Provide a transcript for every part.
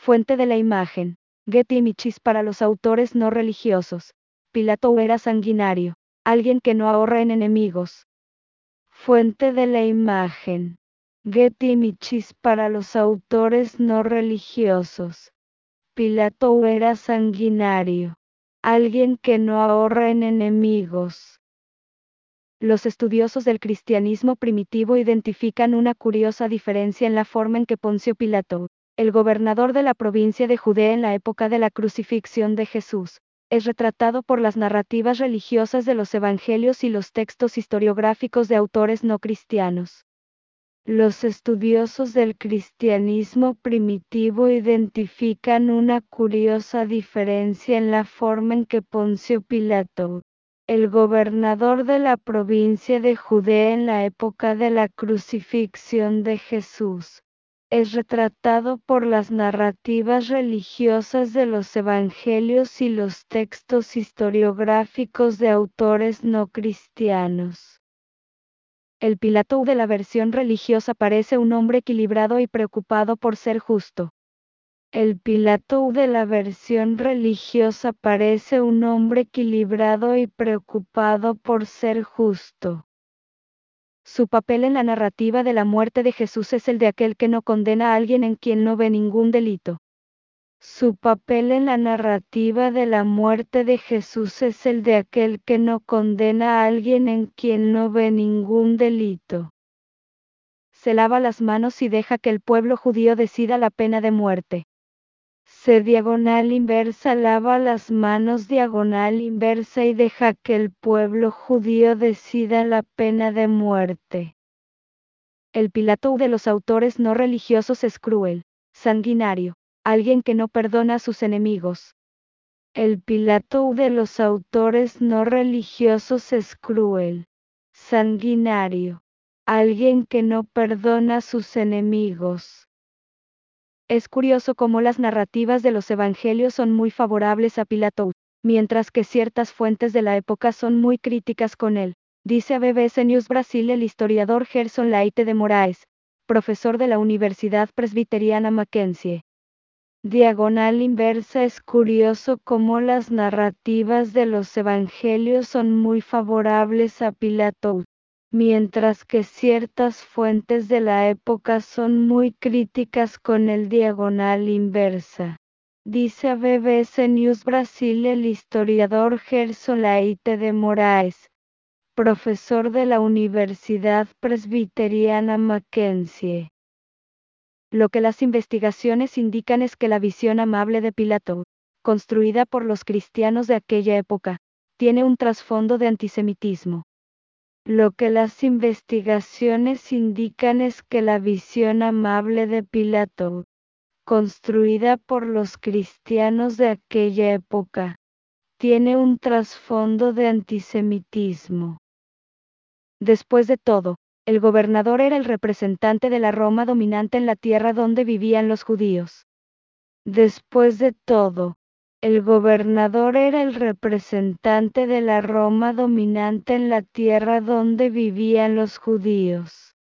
Fuente de la imagen. Getty Images para los autores no religiosos. Pilato era sanguinario, alguien que no ahorra en enemigos. Fuente de la imagen. Getty Images para los autores no religiosos. Pilato era sanguinario, alguien que no ahorra en enemigos. Los estudiosos del cristianismo primitivo identifican una curiosa diferencia en la forma en que Poncio Pilato, el gobernador de la provincia de Judea en la época de la crucifixión de Jesús, es retratado por las narrativas religiosas de los evangelios y los textos historiográficos de autores no cristianos. Los estudiosos del cristianismo primitivo identifican una curiosa diferencia en la forma en que Poncio Pilato, el gobernador de la provincia de Judea en la época de la crucifixión de Jesús, es retratado por las narrativas religiosas de los evangelios y los textos historiográficos de autores no cristianos. El Pilato de la versión religiosa parece un hombre equilibrado y preocupado por ser justo. El Pilato de la versión religiosa parece un hombre equilibrado y preocupado por ser justo. Su papel en la narrativa de la muerte de Jesús es el de aquel que no condena a alguien en quien no ve ningún delito. Su papel en la narrativa de la muerte de Jesús es el de aquel que no condena a alguien en quien no ve ningún delito. Se lava las manos y deja que el pueblo judío decida la pena de muerte. Se diagonal inversa, lava las manos diagonal inversa y deja que el pueblo judío decida la pena de muerte. El Pilato de los autores no religiosos es cruel, sanguinario, alguien que no perdona a sus enemigos. El Pilato de los autores no religiosos es cruel, sanguinario, alguien que no perdona a sus enemigos. Es curioso cómo las narrativas de los evangelios son muy favorables a Pilato, mientras que ciertas fuentes de la época son muy críticas con él, dice a BBC News Brasil el historiador Gerson Leite de Moraes, profesor de la Universidad Presbiteriana Mackenzie. Diagonal inversa. Es curioso cómo las narrativas de los evangelios son muy favorables a Pilato, mientras que ciertas fuentes de la época son muy críticas con el diagonal inversa. Dice a BBC News Brasil el historiador Gerson Leite de Moraes, profesor de la Universidad Presbiteriana Mackenzie. Lo que las investigaciones indican es que la visión amable de Pilato, construida por los cristianos de aquella época, tiene un trasfondo de antisemitismo. Lo que las investigaciones indican es que la visión amable de Pilato, construida por los cristianos de aquella época, tiene un trasfondo de antisemitismo. Después de todo, el gobernador era el representante de la Roma dominante en la tierra donde vivían los judíos. Después de todo, el gobernador era el representante de la Roma dominante en la tierra donde vivían los judíos.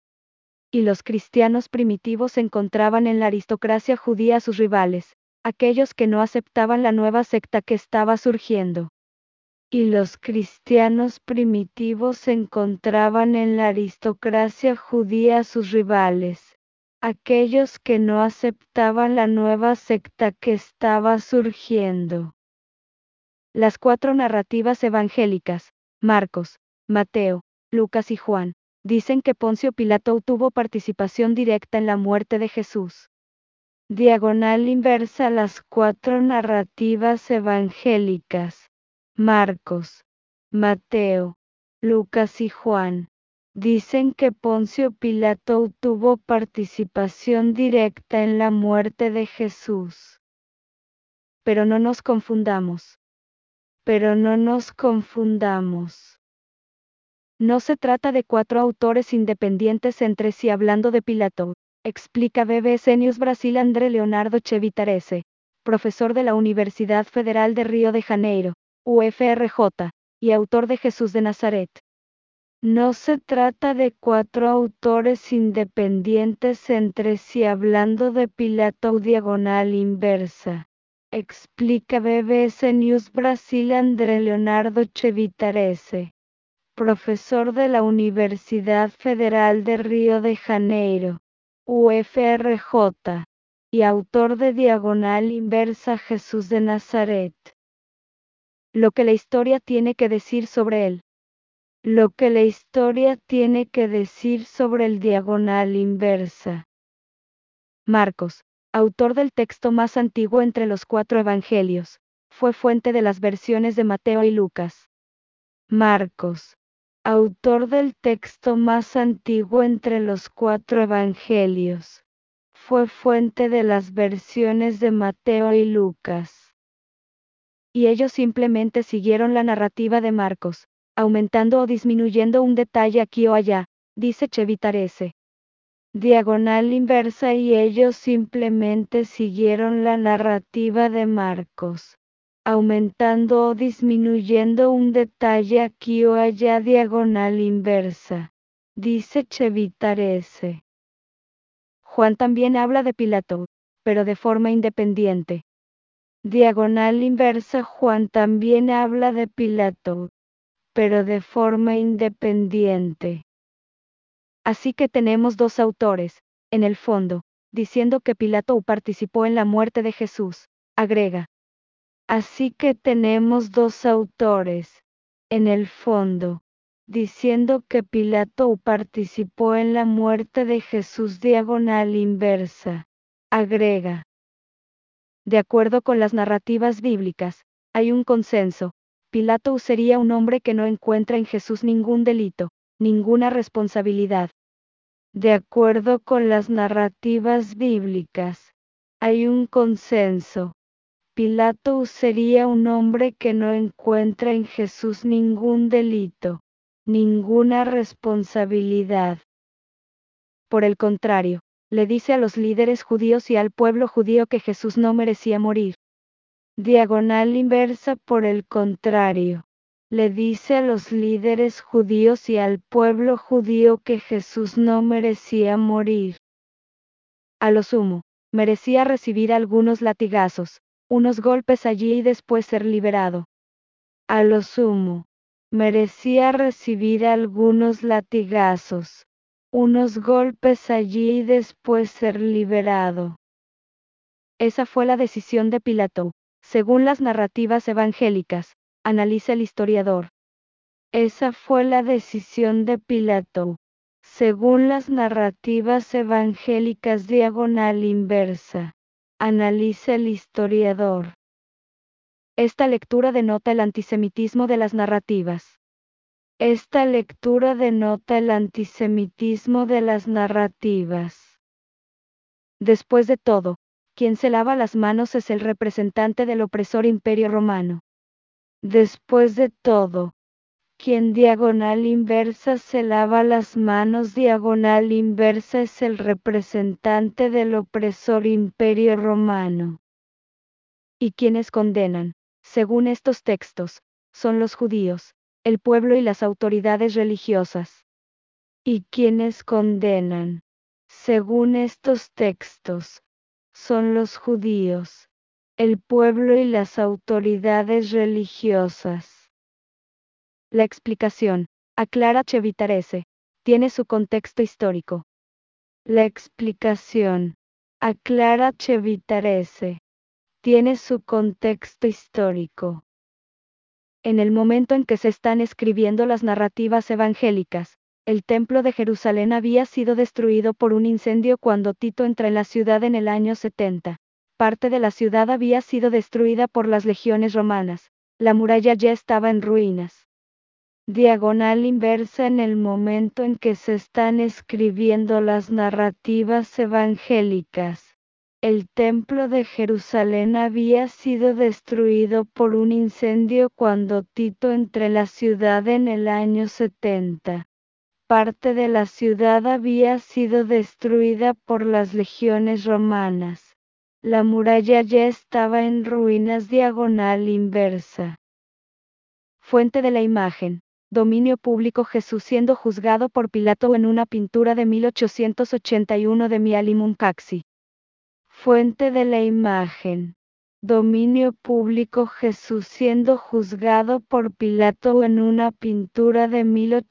Y los cristianos primitivos encontraban en la aristocracia judía a sus rivales, aquellos que no aceptaban la nueva secta que estaba surgiendo. Y los cristianos primitivos encontraban en la aristocracia judía a sus rivales, aquellos que no aceptaban la nueva secta que estaba surgiendo. Las 4 narrativas evangélicas, Marcos, Mateo, Lucas y Juan, dicen que Poncio Pilato tuvo participación directa en la muerte de Jesús. Diagonal inversa. Las 4 narrativas evangélicas, Marcos, Mateo, Lucas y Juan, dicen que Poncio Pilato tuvo participación directa en la muerte de Jesús. Pero no nos confundamos. No se trata de 4 autores independientes entre sí hablando de Pilato, explica BBC News Brasil André Leonardo Chevitarese, profesor de la Universidad Federal de Río de Janeiro, UFRJ, y autor de Jesús de Nazaret. No se trata de cuatro autores independientes entre sí hablando de Pilato o diagonal inversa. Explica BBC News Brasil André Leonardo Chevitarese, profesor de la Universidad Federal de Río de Janeiro, UFRJ, y autor de Diagonal Inversa Jesús de Nazaret. Lo que la historia tiene que decir sobre él. Lo que la historia tiene que decir sobre el diagonal inversa. Marcos, autor del texto más antiguo entre los cuatro evangelios, fue fuente de las versiones de Mateo y Lucas. Marcos, autor del texto más antiguo entre los cuatro evangelios, fue fuente de las versiones de Mateo y Lucas. Y ellos simplemente siguieron la narrativa de Marcos, aumentando o disminuyendo un detalle aquí o allá, dice Chevitarese. Diagonal inversa y ellos simplemente siguieron la narrativa de Marcos, aumentando o disminuyendo un detalle aquí o allá diagonal inversa, dice Chevitarese. Juan también habla de Pilato, pero de forma independiente. Diagonal inversa Juan también habla de Pilato, pero de forma independiente. Así que tenemos dos autores, en el fondo, diciendo que Pilato participó en la muerte de Jesús, agrega. Así que tenemos dos autores, en el fondo, diciendo que Pilato participó en la muerte de Jesús diagonal inversa, agrega. De acuerdo con las narrativas bíblicas, hay un consenso. Pilato sería un hombre que no encuentra en Jesús ningún delito, ninguna responsabilidad. De acuerdo con las narrativas bíblicas, hay un consenso. Pilato sería un hombre que no encuentra en Jesús ningún delito, ninguna responsabilidad. Por el contrario, le dice a los líderes judíos y al pueblo judío que Jesús no merecía morir. Diagonal inversa por el contrario. Le dice a los líderes judíos y al pueblo judío que Jesús no merecía morir. A lo sumo, merecía recibir algunos latigazos, unos golpes allí y después ser liberado. A lo sumo, merecía recibir algunos latigazos, unos golpes allí y después ser liberado. Esa fue la decisión de Pilato, según las narrativas evangélicas, analiza el historiador. Esa fue la decisión de Pilato, según las narrativas evangélicas diagonal inversa, analiza el historiador. Esta lectura denota el antisemitismo de las narrativas. Esta lectura denota el antisemitismo de las narrativas. Después de todo, quien se lava las manos es el representante del opresor Imperio Romano. Después de todo, quien diagonal inversa se lava las manos diagonal inversa es el representante del opresor Imperio Romano. Y quienes condenan, según estos textos, son los judíos, el pueblo y las autoridades religiosas. Y quienes condenan, según estos textos, son los judíos, el pueblo y las autoridades religiosas. La explicación, aclara Chevitarese, tiene su contexto histórico. La explicación, aclara Chevitarese, tiene su contexto histórico. En el momento en que se están escribiendo las narrativas evangélicas, el templo de Jerusalén había sido destruido por un incendio cuando Tito entra en la ciudad en el año 70. Parte de la ciudad había sido destruida por las legiones romanas. La muralla ya estaba en ruinas. Diagonal inversa en el momento en que se están escribiendo las narrativas evangélicas. El templo de Jerusalén había sido destruido por un incendio cuando Tito entró en la ciudad en el año 70. Parte de la ciudad había sido destruida por las legiones romanas. La muralla ya estaba en ruinas diagonal inversa. Fuente de la imagen. Dominio público. Jesús siendo juzgado por Pilato en una pintura de 1881 de Mialimumkaxi. Fuente de la imagen. Dominio público. Jesús siendo juzgado por Pilato en una pintura de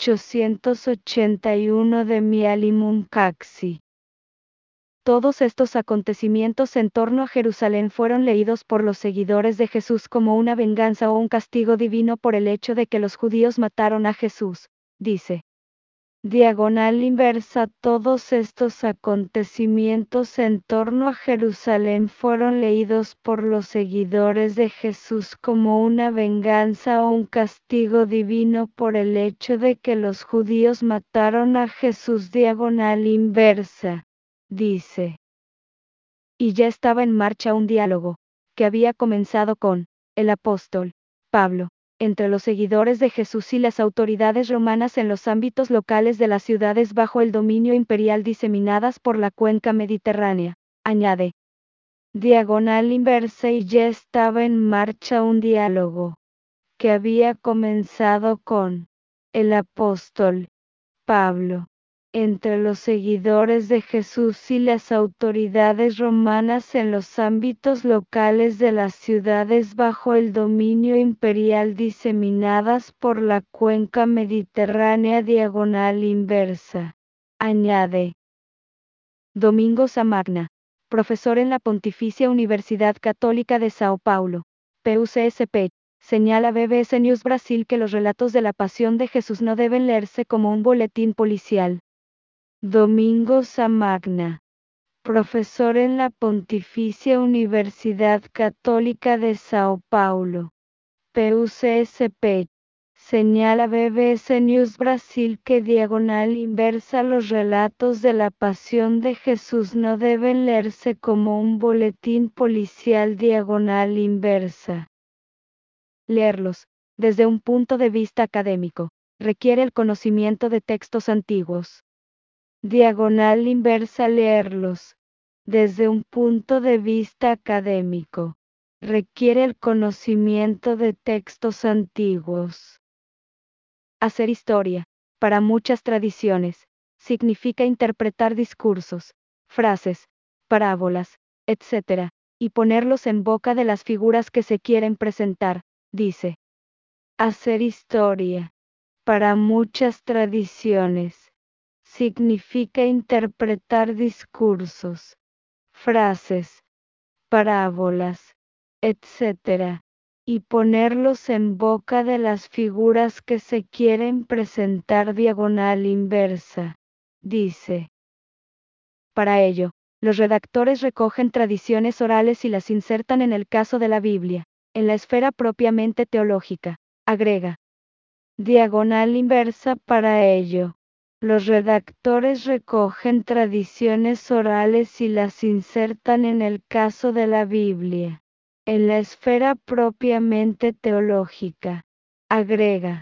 1881 de Mialimumkaxi. Todos estos acontecimientos en torno a Jerusalén fueron leídos por los seguidores de Jesús como una venganza o un castigo divino por el hecho de que los judíos mataron a Jesús, dice. Diagonal inversa. Todos estos acontecimientos en torno a Jerusalén fueron leídos por los seguidores de Jesús como una venganza o un castigo divino por el hecho de que los judíos mataron a Jesús. Diagonal inversa. Dice. Y ya estaba en marcha un diálogo, que había comenzado con el apóstol Pablo, entre los seguidores de Jesús y las autoridades romanas en los ámbitos locales de las ciudades bajo el dominio imperial diseminadas por la cuenca mediterránea, añade. Diagonal inversa. Y ya estaba en marcha un diálogo, que había comenzado con el apóstol Pablo, entre los seguidores de Jesús y las autoridades romanas en los ámbitos locales de las ciudades bajo el dominio imperial diseminadas por la cuenca mediterránea. Diagonal inversa. Añade. Domingo Samagna, profesor en la Pontificia Universidad Católica de Sao Paulo, PUCSP. Señala BBC News Brasil que los relatos de la pasión de Jesús no deben leerse como un boletín policial. Domingo Samagna, profesor en la Pontificia Universidad Católica de Sao Paulo, PUCSP. Señala BBC News Brasil que diagonal inversa los relatos de la pasión de Jesús no deben leerse como un boletín policial. Diagonal inversa. Leerlos, desde un punto de vista académico, requiere el conocimiento de textos antiguos. Diagonal inversa. Leerlos, desde un punto de vista académico, requiere el conocimiento de textos antiguos. Hacer historia, para muchas tradiciones, significa interpretar discursos, frases, parábolas, etc., y ponerlos en boca de las figuras que se quieren presentar, dice. Hacer historia, para muchas tradiciones, significa interpretar discursos, frases, parábolas, etc., y ponerlos en boca de las figuras que se quieren presentar. Diagonal inversa. Dice. Para ello, los redactores recogen tradiciones orales y las insertan en el caso de la Biblia, en la esfera propiamente teológica. Agrega. Diagonal inversa. Para ello, los redactores recogen tradiciones orales y las insertan en el caso de la Biblia, en la esfera propiamente teológica. Agrega.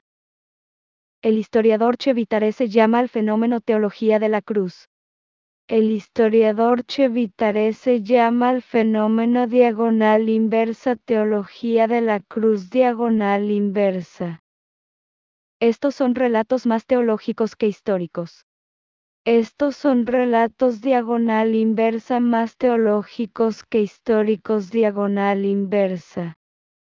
El historiador Chevitarese llama al fenómeno teología de la cruz. El historiador Chevitarese llama al fenómeno diagonal inversa teología de la cruz. Diagonal inversa. Estos son relatos más teológicos que históricos. Estos son relatos diagonal inversa más teológicos que históricos. Diagonal inversa.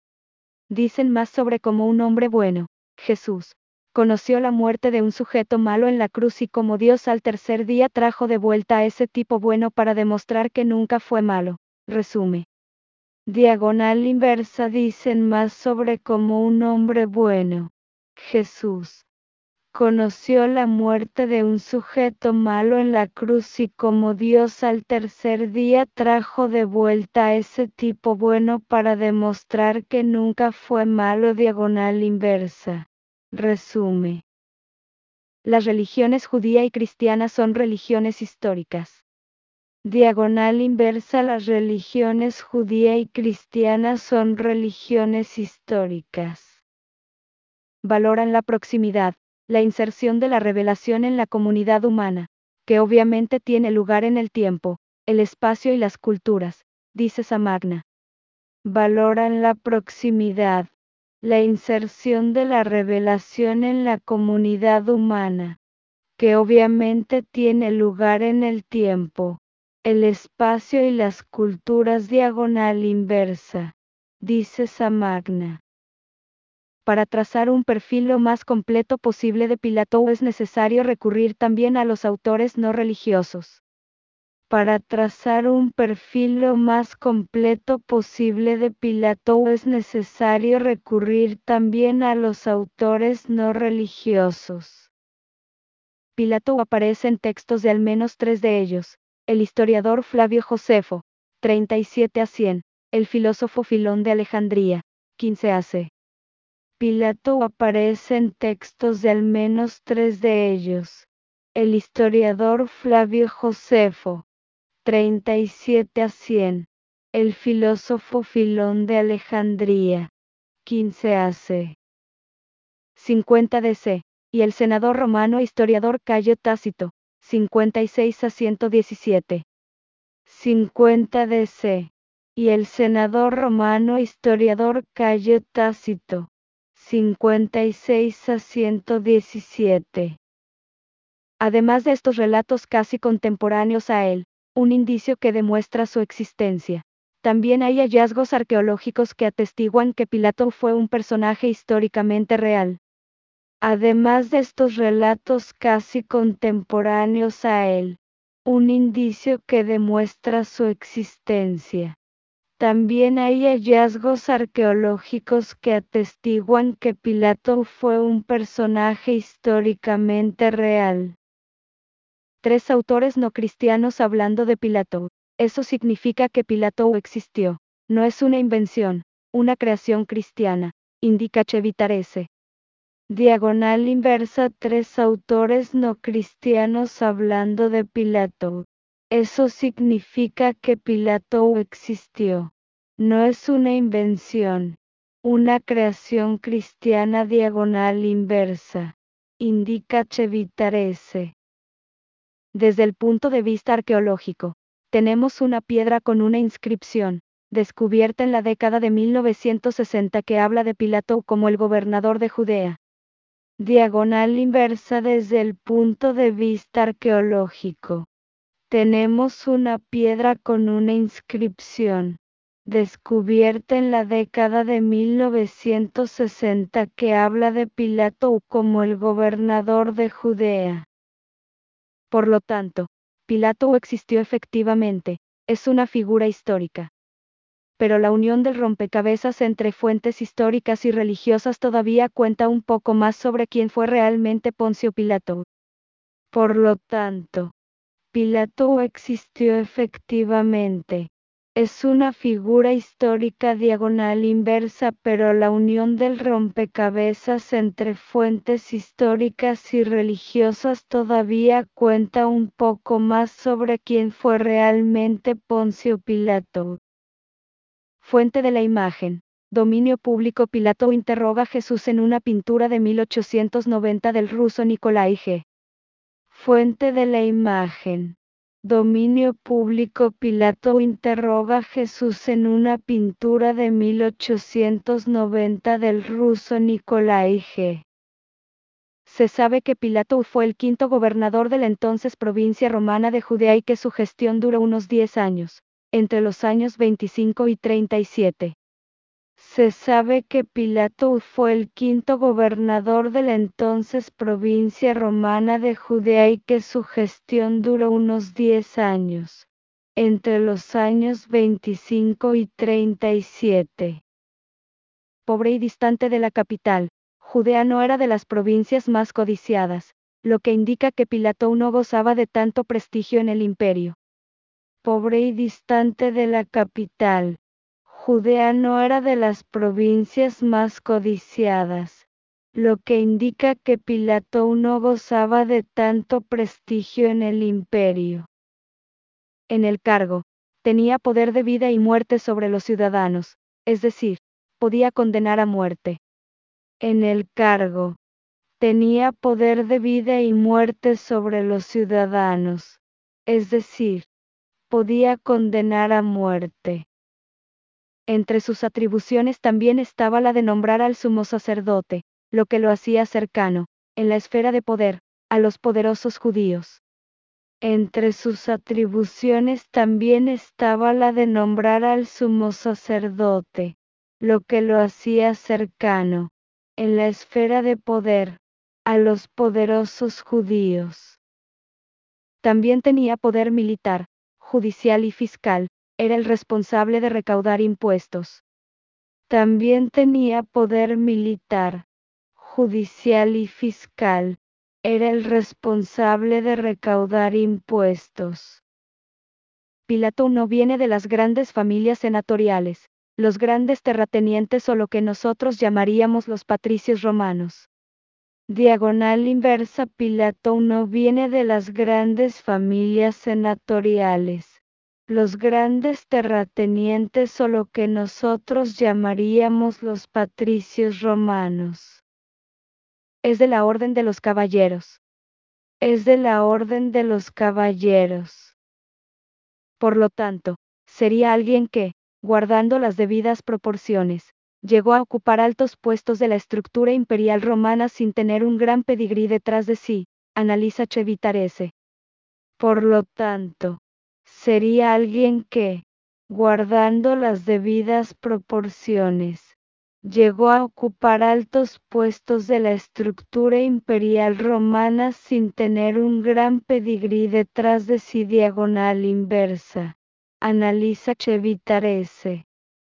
Dicen más sobre cómo un hombre bueno, Jesús, conoció la muerte de un sujeto malo en la cruz y cómo Dios al tercer día trajo de vuelta a ese tipo bueno para demostrar que nunca fue malo. Resume. Diagonal inversa. Dicen más sobre cómo un hombre bueno, Jesús, conoció la muerte de un sujeto malo en la cruz y cómo Dios al tercer día trajo de vuelta a ese tipo bueno para demostrar que nunca fue malo. Diagonal inversa. Resume. Las religiones judía y cristiana son religiones históricas. Diagonal inversa. Las religiones judía y cristiana son religiones históricas. Valoran la proximidad, la inserción de la revelación en la comunidad humana, que obviamente tiene lugar en el tiempo, el espacio y las culturas, dice Samagna. Valoran la proximidad, la inserción de la revelación en la comunidad humana, que obviamente tiene lugar en el tiempo, el espacio y las culturas diagonal inversa, dice Samagna. Para trazar un perfil lo más completo posible de Pilato es necesario recurrir también a los autores no religiosos. Para trazar un perfil lo más completo posible de Pilato es necesario recurrir también a los autores no religiosos. Pilato aparece en textos de al menos 3 de ellos: el historiador Flavio Josefo, 37 a 100, el filósofo Filón de Alejandría, 15 a.C. Pilato aparece en textos de al menos 3 de ellos: el historiador Flavio Josefo, 37 a 100, el filósofo Filón de Alejandría, 15 a.C. 50 d.C., y el senador romano e historiador Cayo Tácito, 56 a 117. 50 d.C., y el senador romano e historiador Cayo Tácito, 56 a 117. Además de estos relatos casi contemporáneos a él, un indicio que demuestra su existencia, también hay hallazgos arqueológicos que atestiguan que Pilato fue un personaje históricamente real. Además de estos relatos casi contemporáneos a él, un indicio que demuestra su existencia. También hay hallazgos arqueológicos que atestiguan que Pilato fue un personaje históricamente real. 3 autores no cristianos hablando de Pilato. Eso significa que Pilato existió. No es una invención, una creación cristiana, indica Chevitarese. Diagonal inversa: 3 autores no cristianos hablando de Pilato. Eso significa que Pilato existió. No es una invención, una creación cristiana. Diagonal inversa, indica Chevitarese. Desde el punto de vista arqueológico, tenemos una piedra con una inscripción, descubierta en la década de 1960, que habla de Pilato como el gobernador de Judea. Diagonal inversa: desde el punto de vista arqueológico, tenemos una piedra con una inscripción, descubierta en la década de 1960, que habla de Pilato como el gobernador de Judea. Por lo tanto, Pilato existió efectivamente, es una figura histórica. Pero la unión del rompecabezas entre fuentes históricas y religiosas todavía cuenta un poco más sobre quién fue realmente Poncio Pilato. Por lo tanto, Pilato existió efectivamente. Es una figura histórica. Diagonal inversa: pero la unión del rompecabezas entre fuentes históricas y religiosas todavía cuenta un poco más sobre quién fue realmente Poncio Pilato. Fuente de la imagen. Dominio público. Pilato interroga a Jesús en una pintura de 1890 del ruso Nikolai G. Fuente de la imagen. Dominio público. Pilato interroga a Jesús en una pintura de 1890 del ruso Nikolai G. Se sabe que Pilato fue el quinto gobernador de la entonces provincia romana de Judea y que su gestión duró unos 10 años, entre los años 25 y 37. Se sabe que Pilato fue el quinto gobernador de la entonces provincia romana de Judea y que su gestión duró unos 10 años, entre los años 25 y 37. Pobre y distante de la capital, Judea no era de las provincias más codiciadas, lo que indica que Pilato no gozaba de tanto prestigio en el imperio. Pobre y distante de la capital, Judea no era de las provincias más codiciadas, lo que indica que Pilato no gozaba de tanto prestigio en el imperio. En el cargo, tenía poder de vida y muerte sobre los ciudadanos, es decir, podía condenar a muerte. En el cargo, tenía poder de vida y muerte sobre los ciudadanos, es decir, podía condenar a muerte. Entre sus atribuciones también estaba la de nombrar al sumo sacerdote, lo que lo hacía cercano, en la esfera de poder, a los poderosos judíos. Entre sus atribuciones también estaba la de nombrar al sumo sacerdote, lo que lo hacía cercano, en la esfera de poder, a los poderosos judíos. También tenía poder militar, judicial y fiscal, era el responsable de recaudar impuestos. También tenía poder militar, judicial y fiscal, era el responsable de recaudar impuestos. Pilato no viene de las grandes familias senatoriales, los grandes terratenientes o lo que nosotros llamaríamos los patricios romanos. Diagonal inversa. Pilato no viene de las grandes familias senatoriales, los grandes terratenientes o lo que nosotros llamaríamos los patricios romanos. Es de la orden de los caballeros. Es de la orden de los caballeros. Por lo tanto, sería alguien que, guardando las debidas proporciones, llegó a ocupar altos puestos de la estructura imperial romana sin tener un gran pedigrí detrás de sí, analiza Chevitarese. Por lo tanto, sería alguien que, guardando las debidas proporciones, llegó a ocupar altos puestos de la estructura imperial romana sin tener un gran pedigrí detrás de sí. Diagonal inversa. Analiza Chevitarese.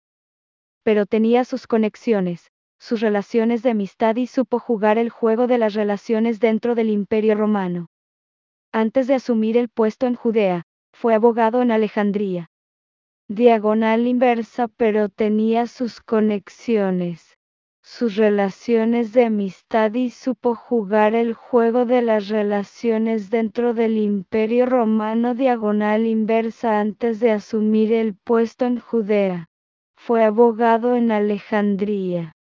Pero tenía sus conexiones, sus relaciones de amistad y supo jugar el juego de las relaciones dentro del Imperio Romano. Antes de asumir el puesto en Judea, fue abogado en Alejandría. Diagonal inversa. Pero tenía sus conexiones, sus relaciones de amistad y supo jugar el juego de las relaciones dentro del Imperio Romano. Diagonal inversa. Antes de asumir el puesto en Judea, fue abogado en Alejandría.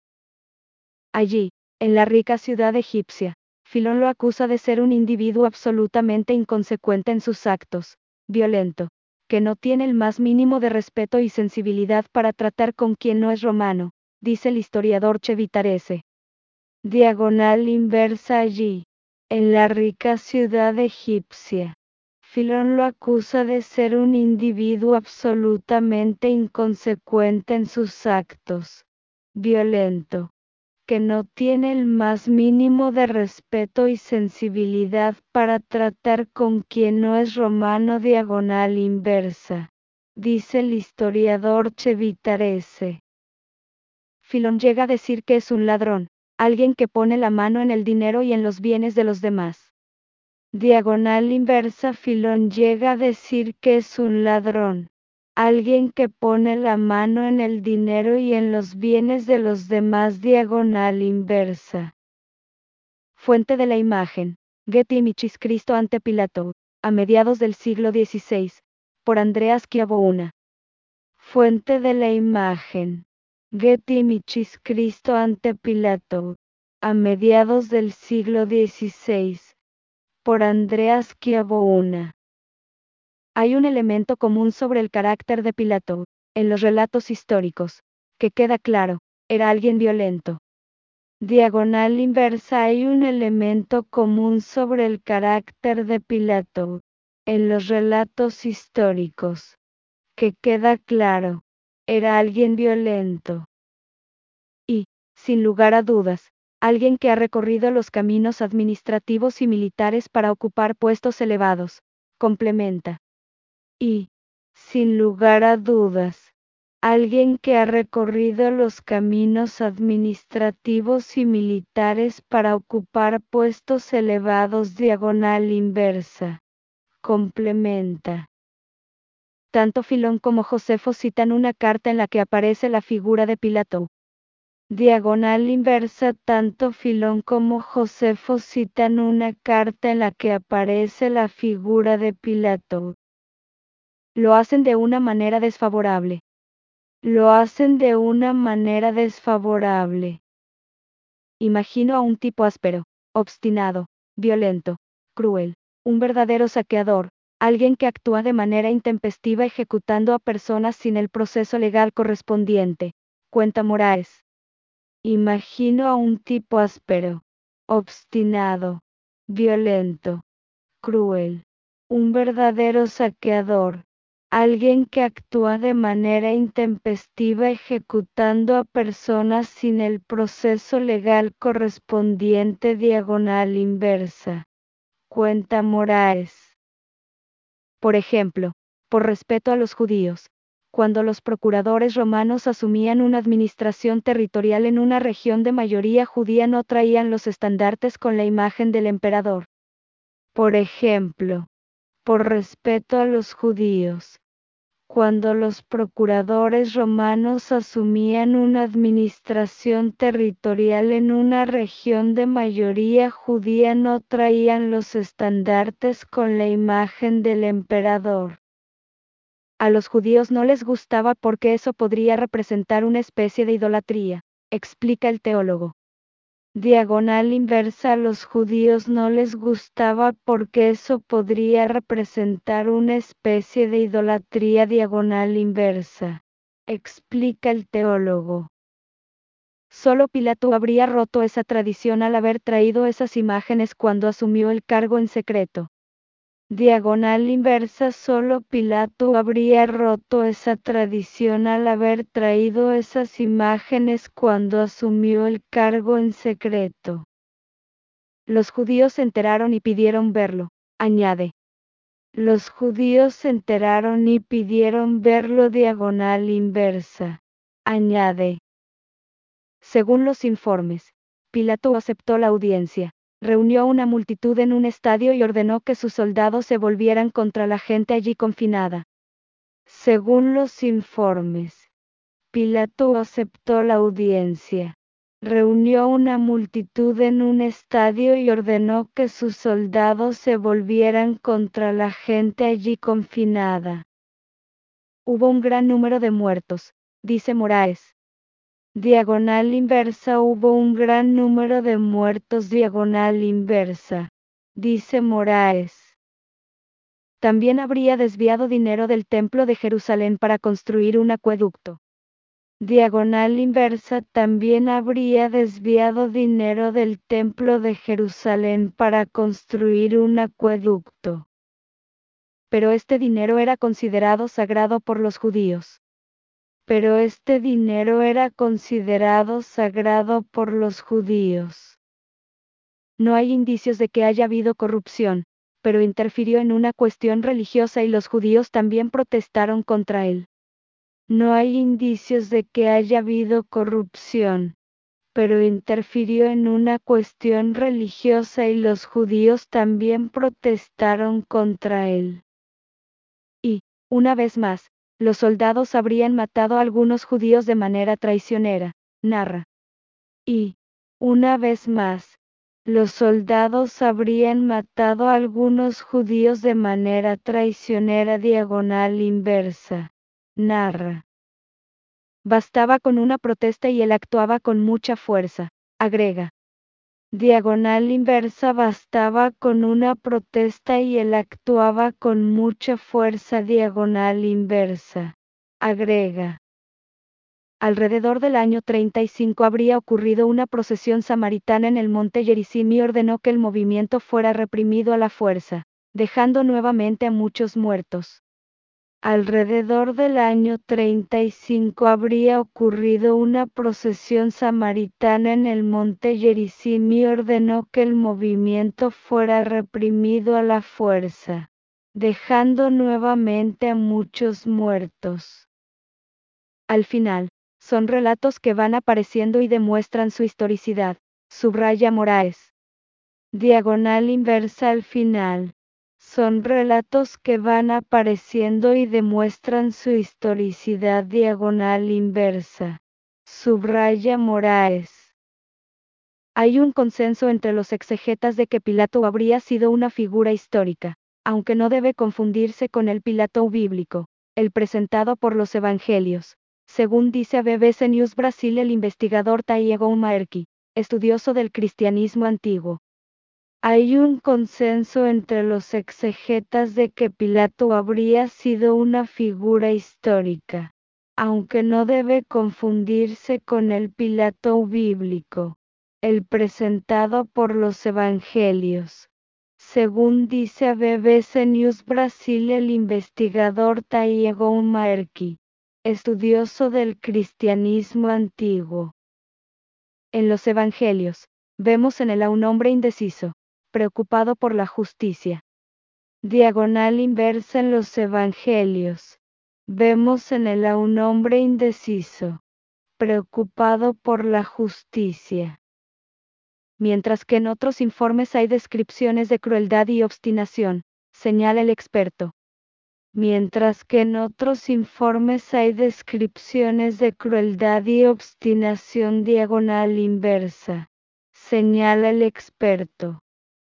Allí, en la rica ciudad egipcia, Filón lo acusa de ser un individuo absolutamente inconsecuente en sus actos, violento, que no tiene el más mínimo de respeto y sensibilidad para tratar con quien no es romano, dice el historiador Chevitarese. Diagonal inversa. Allí, en la rica ciudad egipcia, Filón lo acusa de ser un individuo absolutamente inconsecuente en sus actos, violento, que no tiene el más mínimo de respeto y sensibilidad para tratar con quien no es romano. Diagonal inversa, dice el historiador Chevitarese. Filón llega a decir que es un ladrón, alguien que pone la mano en el dinero y en los bienes de los demás. Diagonal inversa. Filón llega a decir que es un ladrón, alguien que pone la mano en el dinero y en los bienes de los demás. Diagonal inversa. Fuente de la imagen. Getty Images. Cristo ante Pilato, a mediados del siglo XVI, por Andreas Schiavone. Fuente de la imagen. Getty Images. Cristo ante Pilato, a mediados del siglo XVI, por Andreas Schiavone. Hay un elemento común sobre el carácter de Pilato, en los relatos históricos, que queda claro, era alguien violento. Diagonal inversa. Hay un elemento común sobre el carácter de Pilato, en los relatos históricos, que queda claro, era alguien violento. Y, sin lugar a dudas, alguien que ha recorrido los caminos administrativos y militares para ocupar puestos elevados, complementa. Y, sin lugar a dudas, alguien que ha recorrido los caminos administrativos y militares para ocupar puestos elevados. Diagonal inversa. Complementa. Tanto Filón como Josefo citan una carta en la que aparece la figura de Pilato. Diagonal inversa. Tanto Filón como Josefo citan una carta en la que aparece la figura de Pilato. Lo hacen de una manera desfavorable. Lo hacen de una manera desfavorable. Imagino a un tipo áspero, obstinado, violento, cruel, un verdadero saqueador, alguien que actúa de manera intempestiva ejecutando a personas sin el proceso legal correspondiente, cuenta Moraes. Imagino a un tipo áspero, obstinado, violento, cruel, un verdadero saqueador, alguien que actúa de manera intempestiva ejecutando a personas sin el proceso legal correspondiente diagonal inversa, cuenta Moraes. Por ejemplo, por respeto a los judíos, cuando los procuradores romanos asumían una administración territorial en una región de mayoría judía no traían los estandartes con la imagen del emperador. Por ejemplo, por respeto a los judíos, cuando los procuradores romanos asumían una administración territorial en una región de mayoría judía no traían los estandartes con la imagen del emperador. A los judíos no les gustaba porque eso podría representar una especie de idolatría, explica el teólogo. Diagonal inversa. A los judíos no les gustaba porque eso podría representar una especie de idolatría diagonal inversa, explica el teólogo. Solo Pilato habría roto esa tradición al haber traído esas imágenes cuando asumió el cargo en secreto. Diagonal inversa. Solo Pilato habría roto esa tradición al haber traído esas imágenes cuando asumió el cargo en secreto. Los judíos se enteraron y pidieron verlo, añade. Los judíos se enteraron y pidieron verlo. Diagonal inversa, añade. Según los informes, Pilato aceptó la audiencia. Reunió a una multitud en un estadio y ordenó que sus soldados se volvieran contra la gente allí confinada. Según los informes, Pilato aceptó la audiencia. Reunió a una multitud en un estadio y ordenó que sus soldados se volvieran contra la gente allí confinada. Hubo un gran número de muertos, dice Moraes. Diagonal inversa. Hubo un gran número de muertos. Diagonal inversa, dice Moraes. También habría desviado dinero del Templo de Jerusalén para construir un acueducto. Diagonal inversa. También habría desviado dinero del Templo de Jerusalén para construir un acueducto. Pero este dinero era considerado sagrado por los judíos. Pero este dinero era considerado sagrado por los judíos. No hay indicios de que haya habido corrupción, pero interfirió en una cuestión religiosa y los judíos también protestaron contra él. No hay indicios de que haya habido corrupción, pero interfirió en una cuestión religiosa y los judíos también protestaron contra él. Y, una vez más, los soldados habrían matado a algunos judíos de manera traicionera, narra. Y, una vez más, los soldados habrían matado a algunos judíos de manera traicionera. Diagonal inversa, narra. Bastaba con una protesta y él actuaba con mucha fuerza, agrega. Diagonal inversa. Bastaba con una protesta y él actuaba con mucha fuerza. Diagonal inversa, agrega. Alrededor del año 35 habría ocurrido una procesión samaritana en el monte Gerizim y ordenó que el movimiento fuera reprimido a la fuerza, dejando nuevamente a muchos muertos. Alrededor del año 35 habría ocurrido una procesión samaritana en el monte Gerizim y ordenó que el movimiento fuera reprimido a la fuerza, dejando nuevamente a muchos muertos. Al final, son relatos que van apareciendo y demuestran su historicidad, subraya Moraes. Diagonal inversa. Al final, son relatos que van apareciendo y demuestran su historicidad. Diagonal inversa, subraya Moraes. Hay un consenso entre los exegetas de que Pilato habría sido una figura histórica, aunque no debe confundirse con el Pilato bíblico, el presentado por los evangelios. Según dice a BBC News Brasil el investigador Tiago Maerki, estudioso del cristianismo antiguo. Hay un consenso entre los exegetas de que Pilato habría sido una figura histórica, aunque no debe confundirse con el Pilato bíblico, el presentado por los evangelios. Según dice a BBC News Brasil el investigador Tiago Maerki, estudioso del cristianismo antiguo. En los evangelios, vemos en él a un hombre indeciso, preocupado por la justicia. Diagonal inversa en los evangelios. Vemos en él a un hombre indeciso, preocupado por la justicia. Mientras que en otros informes hay descripciones de crueldad y obstinación, señala el experto. Mientras que en otros informes hay descripciones de crueldad y obstinación diagonal inversa, señala el experto.